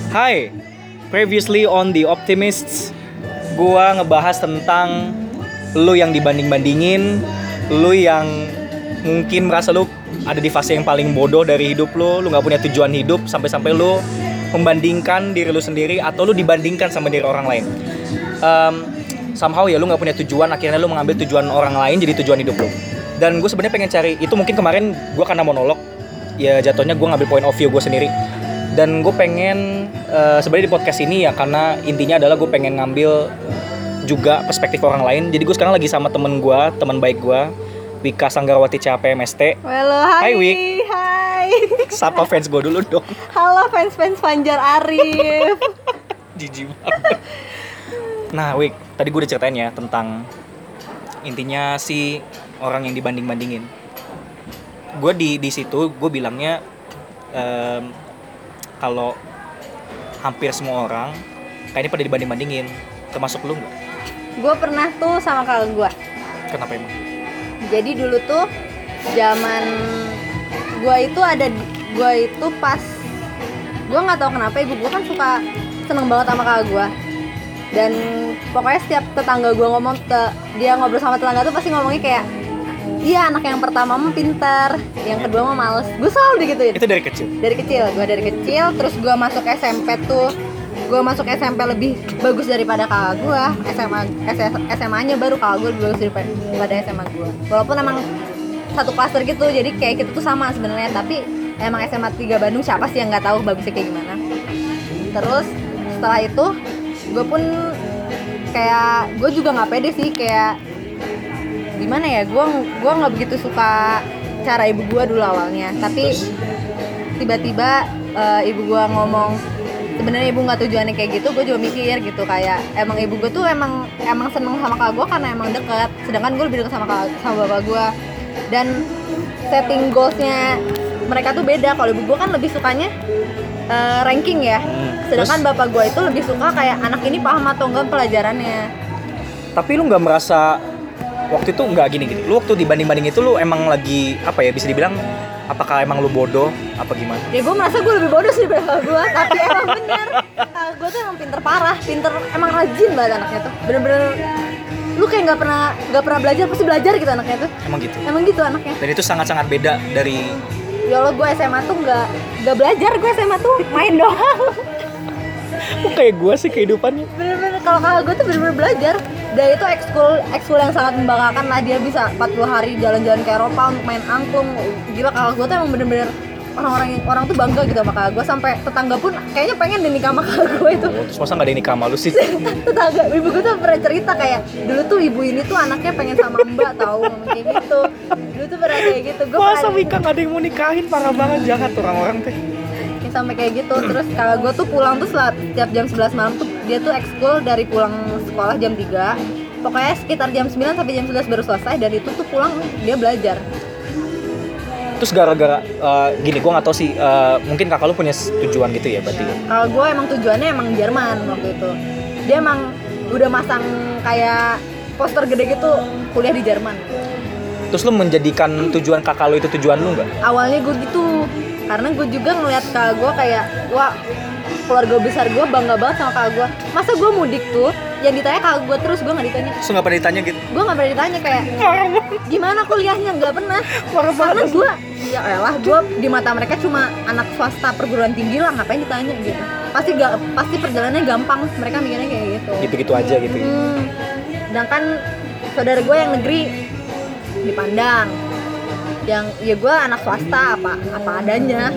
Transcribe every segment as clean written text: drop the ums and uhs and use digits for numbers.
Hai, previously on The Optimists, gua ngebahas tentang lu yang dibanding-bandingin, lu yang mungkin merasa lu ada di fase yang paling bodoh dari hidup lu gak punya tujuan hidup sampai-sampai lu membandingkan diri lu sendiri atau lu dibandingkan sama diri orang lain. Somehow ya lu gak punya tujuan, akhirnya lu mengambil tujuan orang lain jadi tujuan hidup lu. Dan gue sebenarnya pengen cari, itu mungkin kemarin gue karena monolog, ya jatuhnya gue ngambil point of view gue sendiri. Dan gue pengen sebenarnya di podcast ini ya karena intinya adalah gue pengen ngambil juga perspektif orang lain. Jadi gue sekarang lagi sama teman baik gue, Wika Sanggarawati CAPMST. Halo, Hai Wik. Hai. Sapa fans gue dulu dong. Halo fans Fanjar Arif. Jijik banget. Nah Wik, tadi gue udah ceritain ya tentang intinya si orang yang dibanding-bandingin. Gue di situ gue bilangnya kalau hampir semua orang kayaknya pada dibanding-bandingin, termasuk lu nggak? Gue pernah tuh sama kakak gue. Kenapa emang? Jadi dulu tuh zaman gue itu pas gue nggak tahu kenapa ibu gue kan suka seneng banget sama kakak gue. Dan pokoknya setiap tetangga gue dia ngobrol sama tetangga tuh pasti ngomongnya kayak, iya anak yang pertama mah pintar, yang kedua mah males. Gue selalu digituin. Itu dari kecil? Gue dari kecil, terus gue masuk SMP tuh. Gue masuk SMP lebih bagus daripada kakak gue. SMA-nya baru kakak gue lebih bagus daripada SMA gue. Walaupun emang satu klaster gitu, jadi kayak kita tuh sama sebenarnya. Tapi emang SMA 3 Bandung siapa sih yang nggak tahu bagusnya kayak gimana. Terus setelah itu gue pun kayak, gue juga nggak pede sih, kayak gimana ya, gue nggak begitu suka cara ibu gue dulu awalnya. Tapi tiba-tiba ibu gue ngomong, sebenarnya ibu nggak tujuannya kayak gitu. Gue juga mikir gitu, kayak emang ibu gue tuh emang seneng sama kakak gue karena emang deket, sedangkan gue lebih deket sama bapak gue. Dan setting goalsnya mereka tuh beda. Kalau ibu gue kan lebih sukanya ranking ya, sedangkan bapak gue itu lebih suka kayak anak ini paham atau enggak pelajarannya. Tapi lu nggak merasa waktu itu nggak gini? Lu waktu dibanding-banding itu lu emang lagi apa ya, bisa dibilang apakah emang lu bodoh apa gimana? Ya gue merasa gue lebih bodoh sih dari kakak gue, tapi emang bener kakak gue tuh emang pinter parah, emang rajin banget anaknya tuh, bener-bener lu kayak nggak pernah belajar pasti belajar gitu anaknya tuh. Emang gitu anaknya. Dan itu sangat-sangat beda dari, ya Allah, gue SMA tuh nggak belajar, gue SMA tuh main doang. kayak gue sih kehidupannya. Bener-bener kalau kakak gue tuh bener-bener belajar. Dan itu ekskul yang sangat membanggakan lah, dia bisa 40 hari jalan-jalan ke Eropa untuk main angklung. Gila, kakak gue tuh emang bener-bener orang tuh bangga gitu sama kakak gue, sampai tetangga pun kayaknya pengen deh nikah sama kakak gue itu. Terus masa nggak ada yang nikah sama lu sih? Tetangga ibu gue tuh pernah cerita kayak, dulu tuh ibu ini tuh anaknya pengen sama mbak, tahu ngomong kayak gitu. Dulu tuh pernah kayak gitu. Masa Wika nggak ada yang mau nikahin, parah banget, jahat orang-orang teh. Sampai kayak gitu. Terus kakak gue tuh pulang tuh setiap jam 11 malam tuh dia tuh ekskul dari pulang sekolah jam 3, pokoknya sekitar jam 9 sampai jam 11 baru selesai. Dan itu tuh pulang dia belajar. Terus gara-gara gini, gue nggak tahu sih, mungkin kakak lu punya tujuan gitu ya berarti. Kalau gue emang tujuannya emang Jerman waktu itu. Dia emang udah masang kayak poster gede gitu, kuliah di Jerman. Terus lu menjadikan tujuan kakak lu itu tujuan lu nggak? Awalnya gue gitu, karena gue juga ngeliat kakak gue kayak, wah keluarga besar gue bangga banget sama kakak gue. Masa gue mudik tuh yang ditanya kakak gue terus, gue nggak ditanya. Terus nggak pernah ditanya gitu? Gue nggak pernah ditanya kayak gimana kuliahnya, nggak pernah. Karena gue, ya elah, gue di mata mereka cuma anak swasta perguruan tinggi lah, ngapain ditanya gitu. Pasti perjalanannya gampang, mereka mikirnya kayak gitu. Gitu-gitu aja gitu. Sedangkan saudara gue yang negeri dipandang, yang ya gue anak swasta apa adanya.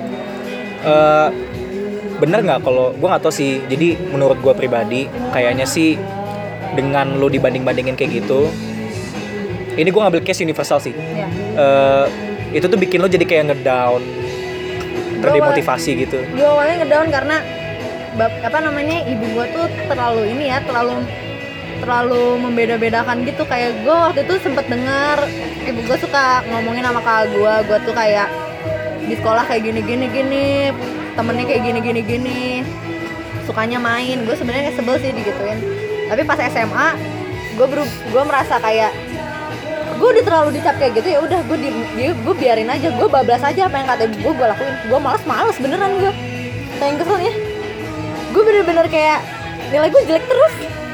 Bener nggak? Kalau gue nggak tahu sih. Jadi menurut gue pribadi kayaknya sih dengan lo dibanding-bandingin kayak gitu, ini gue ngambil case universal sih. Ya. Itu tuh bikin lo jadi kayak ngedown, terdemotivasi gitu. Gue awalnya ngedown karena ibu gue tuh terlalu membeda-bedakan gitu. Kayak gue waktu itu sempet dengar ibu gue suka ngomongin sama kakak gue tuh kayak di sekolah kayak gini, temennya kayak gini, sukanya main. Gue sebenarnya sebel sih digituin. Tapi pas SMA gue merasa kayak gue udah terlalu dicap kayak gitu, ya udah gue biarin aja, gue bablas aja apa yang kata ibu gue lakuin. Gue males beneran gue, saking keselnya. gue bener-bener kayak nilai gue jelek terus.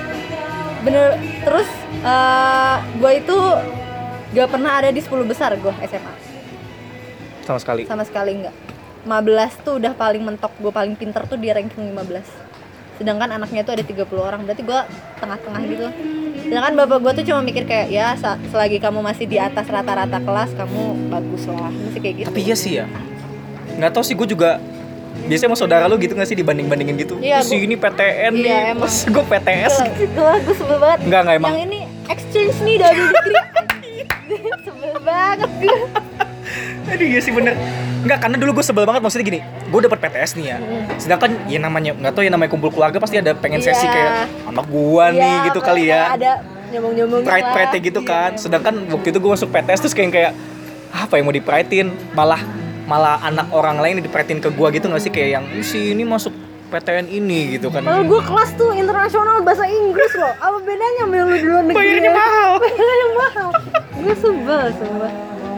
Terus gue itu gak pernah ada di 10 besar gue SMA. Sama sekali. Sama sekali enggak. 15 tuh udah paling mentok, gue paling pinter tuh di ranking 15. Sedangkan anaknya tuh ada 30 orang, berarti gue tengah-tengah gitu. Sedangkan bapak gue tuh cuma mikir kayak, ya selagi kamu masih di atas rata-rata kelas, kamu bagus lah, masih kayak gitu. Tapi iya sih ya, nggak tahu sih, gue juga biasanya sama saudara lu gitu nggak sih, dibanding-bandingin gitu. Iya, si ini PTN iya, nih, emang. pas gue PTS. Gue sebel banget. Enggak emang. Yang ini exchange nih dari negeri. Sebel banget gue. Aduh iya sih bener. Enggak, karena dulu gue sebel banget, maksudnya gini, gue dapet PTS nih ya. Sedangkan ya namanya, nggak tahu ya, namanya kumpul keluarga pasti ada pengen sesi kayak anak gua nih gitu kali ya. Ada nyomong-nyomong Pride-pride gitu kan. Sedangkan waktu itu gue masuk PTS terus kayak apa yang mau dipridein, malah anak orang lain dipridein ke gua gitu nggak sih, kayak yang si ini masuk PTN ini gitu kan. Kalau gue kelas tuh internasional bahasa Inggris loh. Apa bedanya sama yang lu di luar negeri? Bayarnya mahal. Bayarnya mahal. Gue sebel sumpah.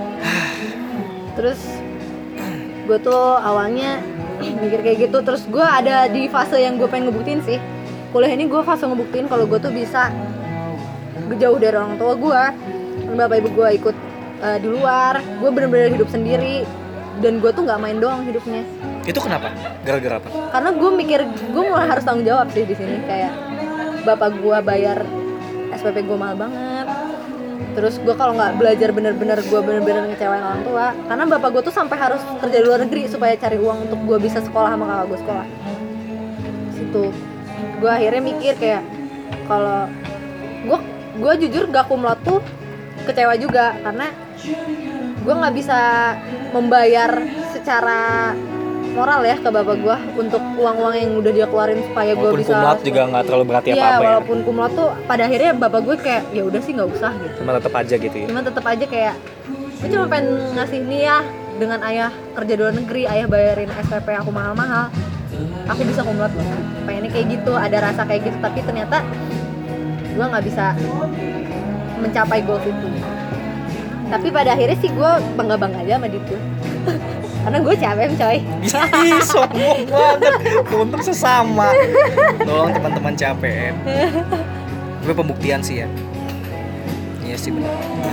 Terus gue tuh awalnya mikir kayak gitu. Terus gue ada di fase yang gue pengen ngebuktiin sih. Kuliah ini gue fase ngebuktiin kalau gue tuh bisa jauh dari orang tua gue. Bapak ibu gue ikut di luar. Gue bener-bener hidup sendiri. Dan gue tuh nggak main doang hidupnya. Itu kenapa? Gara-gara apa? Karena gue mikir gue mulai harus tanggung jawab sih di sini. Kayak bapak gue bayar SPP gue mahal banget. Terus gue kalau nggak belajar bener-bener, gue bener-bener ngecewain orang tua. Karena bapak gue tuh sampai harus kerja di luar negeri supaya cari uang untuk gue bisa sekolah sama kakak gue sekolah. Situ gue akhirnya mikir kayak kalau gue jujur gak kumlot tuh kecewa juga, karena gue nggak bisa membayar secara moral ya ke bapak gue untuk uang-uang yang udah dia keluarin supaya gue bisa. Walaupun kumlot juga nggak terlalu berarti apa-apa ya. Walaupun kumlot tuh pada akhirnya bapak gue kayak ya udah sih nggak usah gitu. Cuma tetap aja gitu ya. Cuma tetap aja kayak gue cuma pengen ngasih nih ya, dengan ayah kerja di luar negeri, ayah bayarin SPP aku mahal-mahal, aku bisa kumlot loh. Pengennya kayak gitu, ada rasa kayak gitu, tapi ternyata gue nggak bisa mencapai goals itu. Tapi pada akhirnya sih gue bangga-bangga aja sama itu. Karena gue CPM coy. Ih, sombong banget. Untung sesama. Tolong teman-teman CPM. Gue pembuktian sih ya. Iya sih benar.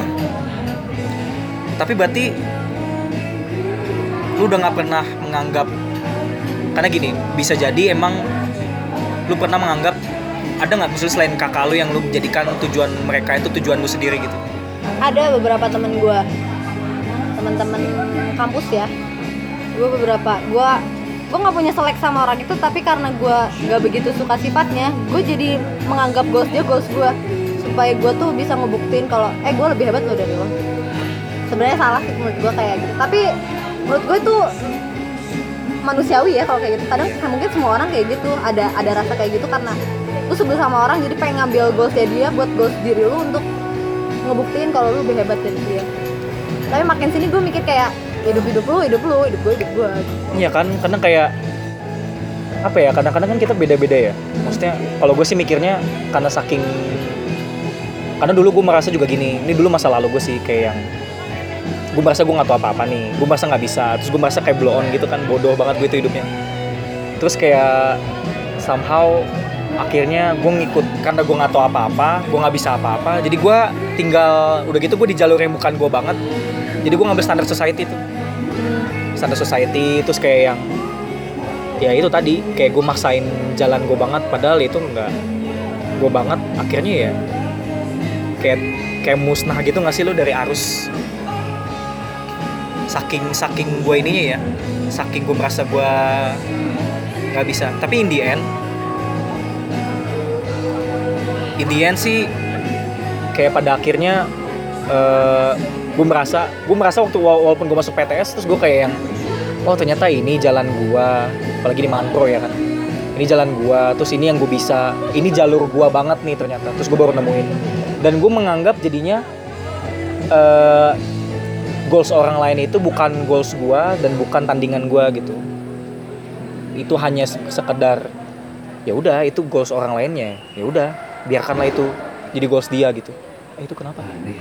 Tapi berarti lu udah gak pernah menganggap, karena gini, bisa jadi emang lu pernah menganggap ada gak misalnya selain kakak lu yang lu jadikan tujuan mereka itu tujuan lu sendiri gitu? Ada beberapa temen gue, teman-teman kampus ya. Gue nggak punya selek sama orang itu, tapi karena gue nggak begitu suka sifatnya, gue jadi menganggap goals dia goals gue, supaya gue tuh bisa ngebuktiin kalau gue lebih hebat lo dari lo. Sebenarnya salah sih menurut gue kayak gitu, tapi menurut gue tuh manusiawi ya kalau kayak gitu. Kadang mungkin semua orang kayak gitu, ada rasa kayak gitu karena lu sebel sama orang, jadi pengen ngambil goalsnya dia buat goals diri lu untuk ngebuktiin kalau lu lebih hebat dari dia. Tapi makin sini gue mikir kayak hidup gue. Iya kan, karena kayak apa ya, kadang-kadang kan kita beda-beda ya. Maksudnya kalau gue sih mikirnya karena dulu gue merasa juga gini, ini dulu masa lalu gue sih, kayak yang gue merasa gue nggak tahu apa-apa nih, gue merasa nggak bisa, terus gue merasa kayak blow on gitu kan, bodoh banget gue itu hidupnya. Terus kayak somehow akhirnya gue ngikut, karena gue nggak tahu apa-apa, gue nggak bisa apa-apa, jadi gue tinggal udah gitu gue di jalur yang bukan gue banget. Jadi gue ngambil standar society tuh, standar society, terus kayak yang ya itu tadi, kayak gue maksain jalan gue banget, padahal itu nggak gue banget. Akhirnya ya kayak musnah gitu nggak sih lo dari arus, saking gue ininya ya, saking gue merasa gue nggak bisa. Tapi in the end sih kayak pada akhirnya gue merasa waktu walaupun gue masuk PTS, terus gue kayak yang oh ternyata ini jalan gue, apalagi di Manpro ya kan, ini jalan gue, terus ini yang gue bisa, ini jalur gue banget nih ternyata. Terus gue baru nemuin, dan gue menganggap jadinya goals orang lain itu bukan goals gue dan bukan tandingan gue gitu. Itu hanya sekedar ya udah, itu goals orang lainnya, ya udah biarkanlah itu jadi goals dia gitu. Itu kenapa?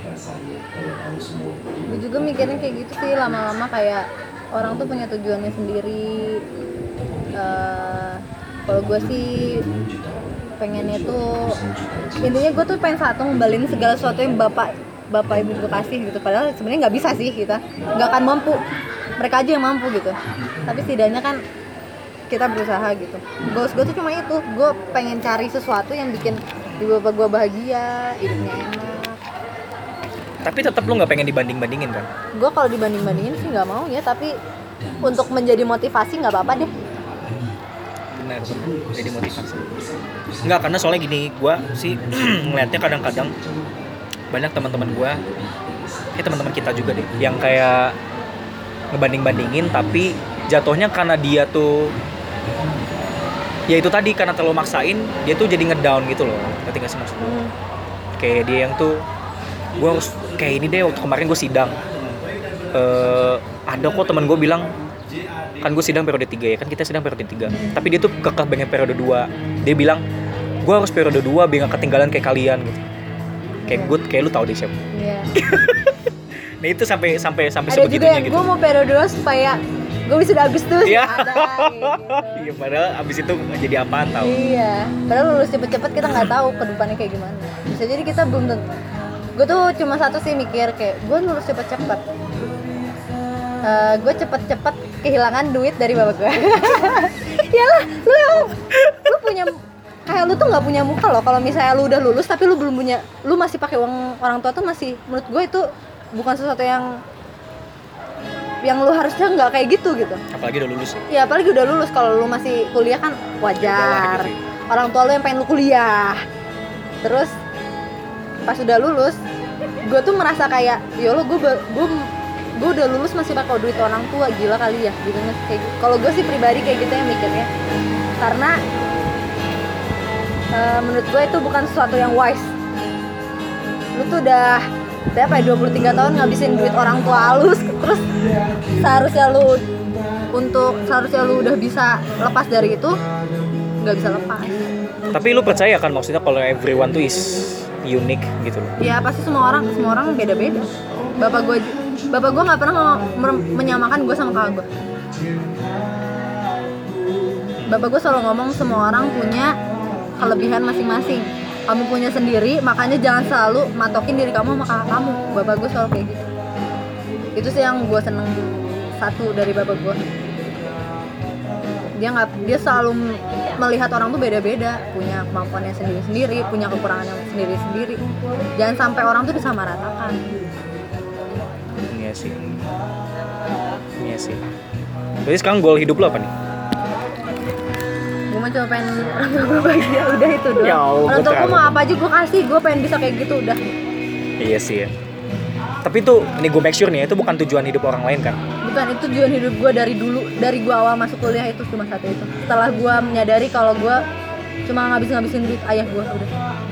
Gue juga mikirnya kayak gitu sih, lama-lama kayak orang tuh punya tujuannya sendiri. Kalau Kalau gue sih pengennya tuh intinya gue tuh pengen satu ngembalin segala sesuatu yang bapak ibu gue kasih gitu, padahal sebenarnya nggak bisa sih, kita nggak akan mampu, mereka aja yang mampu gitu, tapi setidaknya kan kita berusaha gitu. Goals gue tuh cuma itu, gue pengen cari sesuatu yang bikin ibu bapak gue bahagia, hidupnya enak. Tapi tetap lu nggak pengen dibanding-bandingin kan? Gue kalau dibanding-bandingin sih nggak mau ya, tapi untuk menjadi motivasi nggak apa-apa deh. Benar, jadi motivasi. Enggak, karena soalnya gini, gue sih ngeliatnya kadang-kadang banyak teman-teman gue, teman-teman kita juga deh, yang kayak ngebanding-bandingin, tapi jatuhnya karena dia tuh, ya itu tadi, karena terlalu maksain, dia tuh jadi ngedown gitu loh. Ngerti gak sih maksud gue? Kayak dia yang tuh, gue harus kayak ini deh. Waktu kemarin gue sidang, ada kok teman gue bilang, kan gue sidang periode 3 ya, kan kita sidang periode 3, tapi dia tuh kekeh pengen periode 2. Dia bilang, gue harus periode 2 biar gak ketinggalan kayak kalian gitu. Kayak lu tau deh siapa. Iya. Nah itu sampai Ada sebegitunya juga yang gitu. gue mau periode 2 supaya gue bisa udah Agustus. Iya. Ada gitu. Iya, padahal abis itu nggak jadi apaan tau. Iya, padahal lulus cepet-cepet kita nggak tahu ke depannya kayak gimana. Bisa jadi kita belum tentu. Gue tuh cuma satu sih mikir kayak gue lulus cepet-cepet. Gue cepet-cepet kehilangan duit dari bapak gue. Yalah, lu punya kayak lu tuh nggak punya muka loh kalau misalnya lu udah lulus tapi lu belum punya, lu masih pakai uang orang tua tuh masih, menurut gue itu bukan sesuatu yang lu harusnya nggak kayak gitu. Apalagi udah lulus. Ya apalagi udah lulus, kalau lu masih kuliah kan wajar. Gitu. Orang tua lu yang pengen lu kuliah. Terus pas udah lulus, gue tuh merasa kayak, ya Allah, gue udah lulus masih pakai duit orang tua, gila kali ya gitu. Kayak kalau gue sih pribadi kayak gitu yang mikirnya, karena menurut gue itu bukan sesuatu yang wise. Lu tuh udah berapa ya, 23 tahun ngabisin duit orang tua lu, terus seharusnya lu udah bisa lepas dari itu, nggak bisa lepas. Tapi lu percaya kan maksudnya kalau everyone tuh is unique gitu loh? Ya pasti semua orang beda-beda. Bapak gue nggak pernah menyamakan gue sama kakak gue. Bapak gue selalu ngomong semua orang punya kelebihan masing-masing. Kamu punya sendiri, makanya jangan selalu matokin diri kamu sama kakak kamu. Bapak gue selalu kayak gitu. Itu sih yang gue seneng satu dari bapak gue. Dia selalu melihat orang tuh beda-beda, punya kemampuannya sendiri-sendiri, punya kekurangannya sendiri-sendiri. Jangan sampai orang tuh disamaratakan. Iya sih. Jadi sekarang goal hidup lo apa nih? Gue mah cuma pengen orang tua gue bahagia, udah itu doang. Ya Allah, orang tua gue mau apa aja gue kasih, gue pengen bisa kayak gitu udah. Iya sih ya. Tapi itu, ini gue make sure nih, itu bukan tujuan hidup orang lain kan? Bukan, itu tujuan hidup gue dari dulu, dari gue awal masuk kuliah itu cuma satu itu. Setelah gue menyadari kalau gue cuma ngabisin duit ayah gue, udah.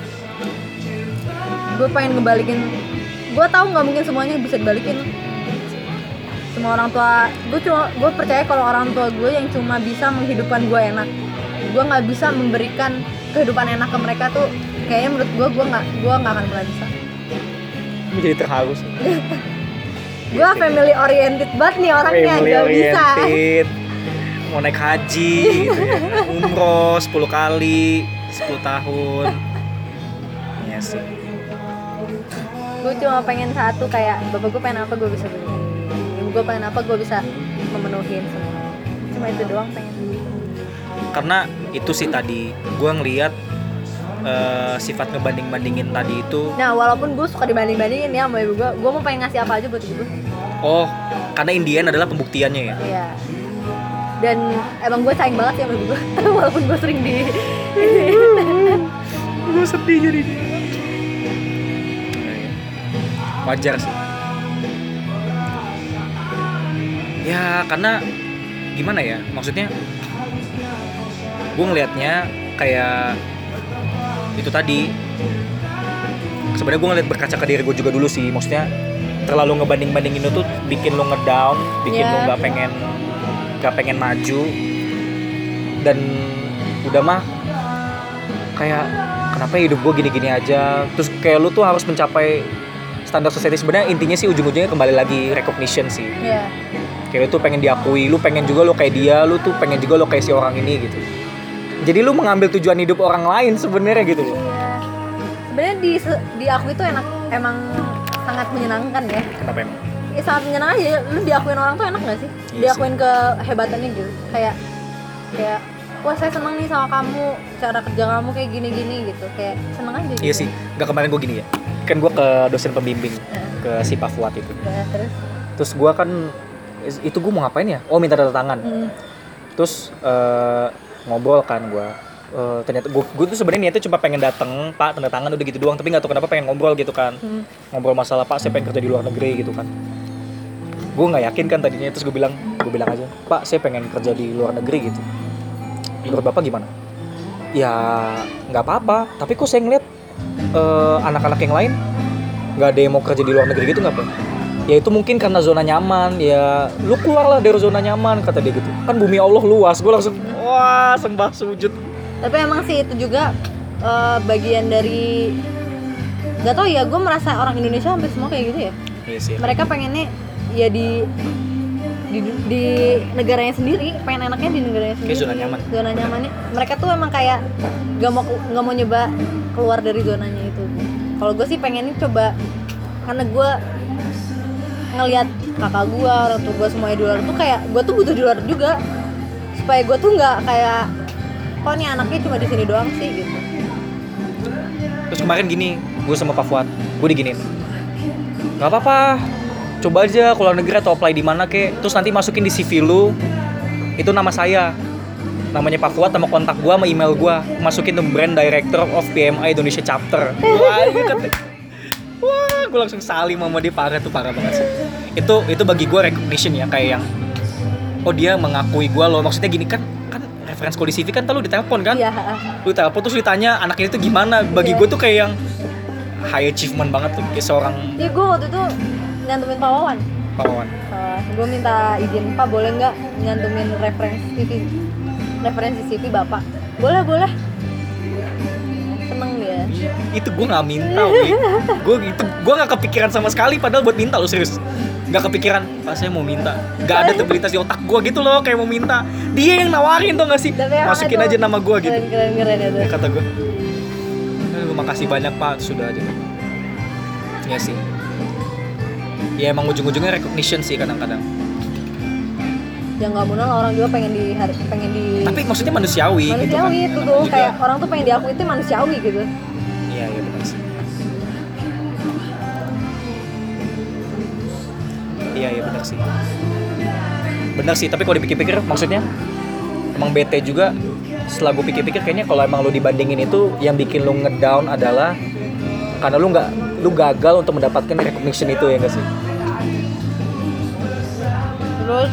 Gue pengen ngebalikin, gue tahu nggak mungkin semuanya bisa dibalikin. Semua orang tua, gue percaya kalau orang tua gue yang cuma bisa menghidupkan gue enak, gue nggak bisa memberikan kehidupan enak ke mereka tuh, kayaknya menurut gue nggak akan pernah bisa. Ini jadi terharu sih. Gue family oriented banget nih orangnya, gak bisa. Mau naik haji gitu ya. Umroh 10 kali 10 tahun. Iya sih. Gue cuma pengen satu, kayak bapak gue pengen apa gue bisa beli, ibu gue pengen apa gue bisa memenuhin semua. Cuma itu doang pengen. Karena itu sih tadi gue ngelihat sifat ngebanding-bandingin tadi itu. Nah walaupun gue suka dibanding-bandingin ya sama ibu gue mau pengen ngasih apa aja buat ibu gue. Oh, karena Indian adalah pembuktiannya ya? Iya. Dan emang gue sayang banget ya sama ibu gue. Walaupun gue sering di gue sedih jadi dia. Wajar sih. Ya karena gimana ya, maksudnya gue ngelihatnya kayak itu tadi. Sebenarnya gue ngeliat berkaca ke diri gue juga dulu sih, maksudnya terlalu ngebanding-bandingin itu tuh bikin lo ngedown, bikin lo nggak pengen maju, dan udah mah kayak kenapa hidup gue gini-gini aja. Terus kayak lo tuh harus mencapai standar society. Sebenarnya intinya sih ujung-ujungnya kembali lagi recognition sih. Kayak lo tuh pengen diakui, lo pengen juga lo kayak dia, lo tuh pengen juga lo kayak si orang ini gitu. Jadi lu mengambil tujuan hidup orang lain sebenarnya gitu loh. Iya. Sebenarnya di aku itu emang sangat menyenangkan ya. Kenapa emang? Ya sangat menyenangkan aja. Lu diakuin orang tuh enak gak sih? Iya Diakuin kehebatannya gitu. Kayak wah saya seneng nih sama kamu, cara kerja kamu kayak gini-gini gitu. Kayak seneng aja gitu. Iya sih. Gak kemarin gue gini ya. Kan gue ke dosen pembimbing ke si Pak Fuad itu. Ya, Terus gue kan itu gue mau ngapain ya? Oh minta tanda tangan. Terus ngobrol kan gue. Ternyata gue tuh sebenarnya niatnya cuma pengen dateng, Pak tanda tangan udah gitu doang, tapi nggak tahu kenapa pengen ngobrol gitu kan. Ngobrol masalah Pak saya pengen kerja di luar negeri gitu kan. Gue nggak yakin kan tadinya, terus gue bilang aja Pak saya pengen kerja di luar negeri gitu. Menurut Bapak gimana? Ya nggak apa-apa, tapi kok saya ngeliat anak-anak yang lain nggak ada yang mau kerja di luar negeri gitu nggak Pak? Ya itu mungkin karena zona nyaman, ya lu keluarlah dari zona nyaman kata dia gitu. Kan bumi Allah luas, gue langsung wah sembah sujud. Tapi emang sih itu juga bagian dari gak tau ya, gue merasa orang Indonesia hampir semua kayak gitu ya. Iya sih. Mereka pengennya ya di negaranya sendiri, pengen enaknya di negaranya sendiri. Kayak zona nyaman. Zona nyamannya. Mereka tuh emang kayak gak mau nyoba keluar dari zonanya itu. Kalau gue sih pengennya coba, karena gue ngelihat kakak gue, orang tua gue semuanya di luar tuh kayak gue tuh butuh di luar juga, supaya gue tuh nggak kayak kok nih anaknya cuma di sini doang sih gitu. Terus kemarin gini, gue sama Pak Fuad, gue diginiin, nggak apa-apa, coba aja keluar negeri atau apply di mana kek, terus nanti masukin di CV lu, itu nama saya, namanya Pak Fuad sama kontak gue sama email gue, masukin tuh brand director of PMI Indonesia chapter. Wah, gue langsung salim sama dia, parah banget sih. Itu bagi gue recognition ya, kayak yang oh dia mengakui gue loh, maksudnya gini kan referensi kalau di CV kan lu ditelepon kan? Iya. Lu telepon terus ditanya anaknya itu gimana, bagi gue tuh kayak yang high achievement banget tuh, kayak seorang. Iya, gue waktu itu nyantumin Pak Wawan. Gue minta izin, Pak boleh nggak nyantumin referensi CV Bapak? Boleh. Seneng dia. Itu gue nggak minta, gue nggak kepikiran sama sekali, padahal buat minta lo serius, nggak kepikiran. Pak saya mau minta, nggak ada terbelintas di otak gue gitu loh, kayak mau minta. Dia yang nawarin tuh nggak sih, masukin aja nama gue gitu. Keren itu. Ya, kata gue, makasih banyak Pak, sudah aja. Ya sih. Ya emang ujung-ujungnya recognition sih kadang-kadang. Ya nggak munal, orang juga pengen di. Tapi maksudnya manusiawi gitu kan. Itu tuh kayak orang tuh pengen diakui itu manusiawi gitu. Iya benar sih. Iya benar sih. Tapi kalau dipikir-pikir maksudnya emang bete juga. Setelah gue pikir-pikir kayaknya kalau emang lu dibandingin itu yang bikin lu ngedown adalah karena lu gagal untuk mendapatkan recognition itu, ya nggak sih? Terus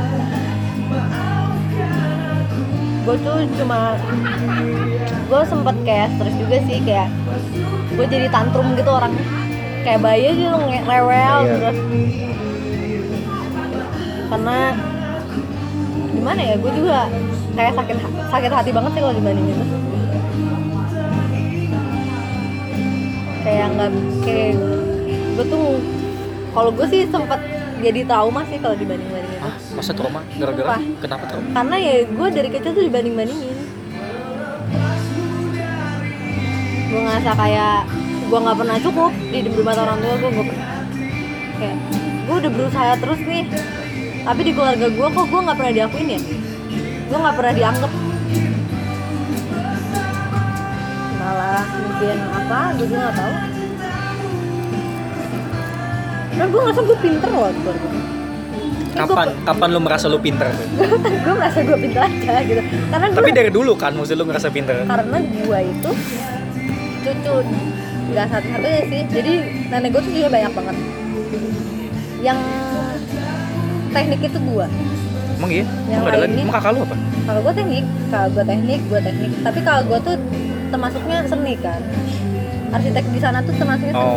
gue sempet kayak stres juga sih, kayak gue jadi tantrum gitu orang, kayak bayi gitu rewel terus. Karena gimana ya, gue juga kayak sakit hati banget sih kalau dibanding itu. Kayak gue tuh, kalau gue sih sempet jadi trauma sih kalau dibanding-bandingin itu. Masa trauma? Gara-gara? Kenapa trauma? Karena ya gue dari kecil tuh dibanding-bandingin. Gue ngerasa kayak gue nggak pernah cukup di mata orang tua gue nggak pernah. Kayak gue udah berusaha terus nih, tapi di keluarga gue kok gue nggak pernah diakuin ya, gue nggak pernah dianggap. Malah mungkin apa, gue juga nggak tahu. Nah gue ngerasa gue pinter loh di keluarga gue. Kapan lu merasa lu pinter? Gue merasa gue pinter aja gitu. Karena tapi dari dulu kan maksud lu ngerasa pinter? Karena gue itu cucu nggak satu-satunya sih. Jadi nenek gue tuh juga banyak banget yang teknik itu gue. Emang iya? Yang ada lagi? Emang kakak lu apa? Kalau gue teknik. Tapi kalau gue tuh termasuknya seni kan. Arsitek di sana tuh termasuknya seni.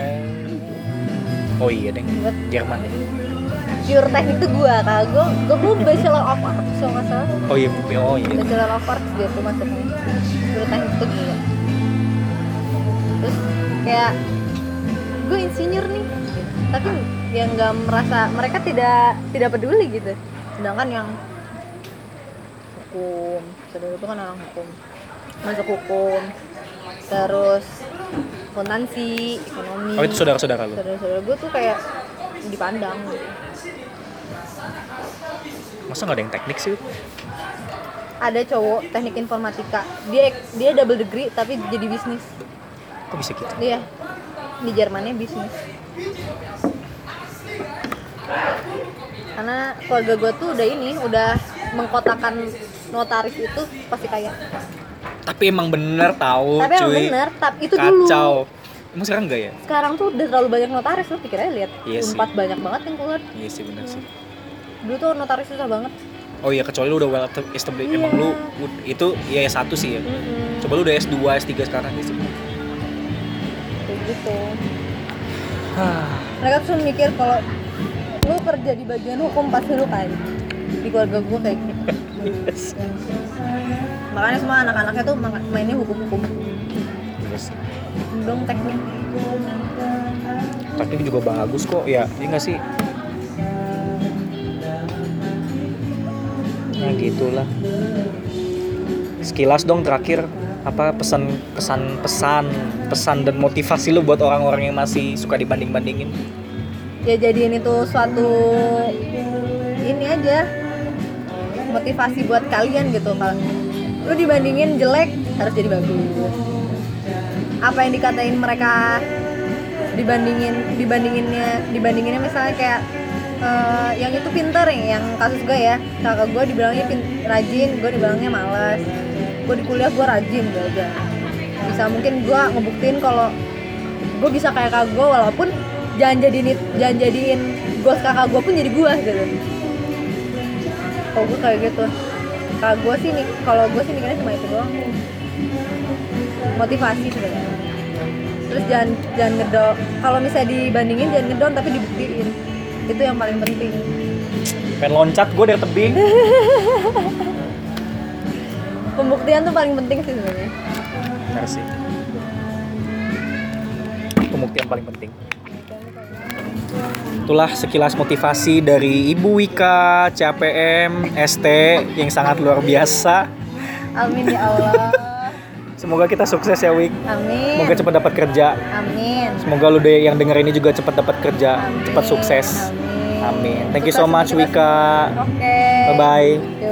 Oh iya deh. Jerman. Pure teknik tuh gue. Kalau gue Bachelor of Arts, so nggak salah. Oh iya. Bachelor of Arts gitu masuknya. Pure teknik tuh gue. Terus kayak gue insinyur nih, tapi yang nggak merasa, mereka tidak peduli gitu. Sedangkan yang hukum, saudara gue kan orang hukum, masuk hukum, terus akuntansi, ekonomi. Oh itu saudara-saudara lu? Saudara-saudara gue tuh kayak dipandang gitu. Masa nggak ada yang teknik sih? Ada cowok teknik informatika, dia double degree tapi jadi bisnis. Kok bisa gitu? Iya, di Jermannya bisnis. Karena keluarga gue tuh udah mengkotakan notaris itu pasti kaya. Tapi emang bener tahu, Tapi emang cuy. bener, tapi itu dulu. Kacau. Emang sekarang enggak ya? Sekarang tuh udah terlalu banyak notaris, lo pikir aja lihat. Iya sih. Unpad banyak banget yang keluar. Iya sih bener sih. Dulu tuh notaris susah banget. Oh iya, kecuali lu udah well established. Iya. Emang lu itu ya S1 sih ya. Coba lu udah S2, S3 sekarang sih. Kayak gitu. Mereka tuh mikir kalau lu kerja di bagian hukum pasti lu kaya. Di keluarga gue kayak gitu. Makanya semua anak-anaknya tuh mainnya hukum-hukum. Yes. Dong teknik. Teknik juga bagus kok ya, iya nggak sih? Ya gitulah. Sekilas dong terakhir apa pesan dan motivasi lu buat orang-orang yang masih suka dibanding-bandingin. Ya jadiin itu suatu ini aja motivasi buat kalian gitu. Kalau lu dibandingin jelek harus jadi bagus. Apa yang dikatain mereka dibandinginnya misalnya kayak yang itu pinter yang kasus gue ya, kakak gue dibilangnya rajin, gue dibilangnya malas. Gue di kuliah gue rajin belajar, bisa mungkin gue ngebuktiin kalau gue bisa kayak kakak gue, walaupun jangan jadiin gue kakak gue pun jadi gue gitu. Kalau gue kayak gitu, kakak gue sih nih, kalau gue sih mikirnya cuma itu doang, motivasi sebenarnya. Terus jangan ngedon, kalau misalnya dibandingin jangan ngedon tapi dibuktiin, itu yang paling penting. Pengen loncat gue dari tebing. Pembuktian tuh paling penting sih sebenarnya. Benar sih. Pembuktian paling penting. Itulah sekilas motivasi dari Ibu Wika, CAPM, ST yang sangat luar biasa. Amin ya Allah. Semoga kita sukses ya Wik. Amin. Semoga cepat dapat kerja. Amin. Semoga lu deh yang denger ini juga cepat dapat kerja, Amin. cepat sukses. Amin. Amin. Thank you so much Wika. Oke. Bye bye.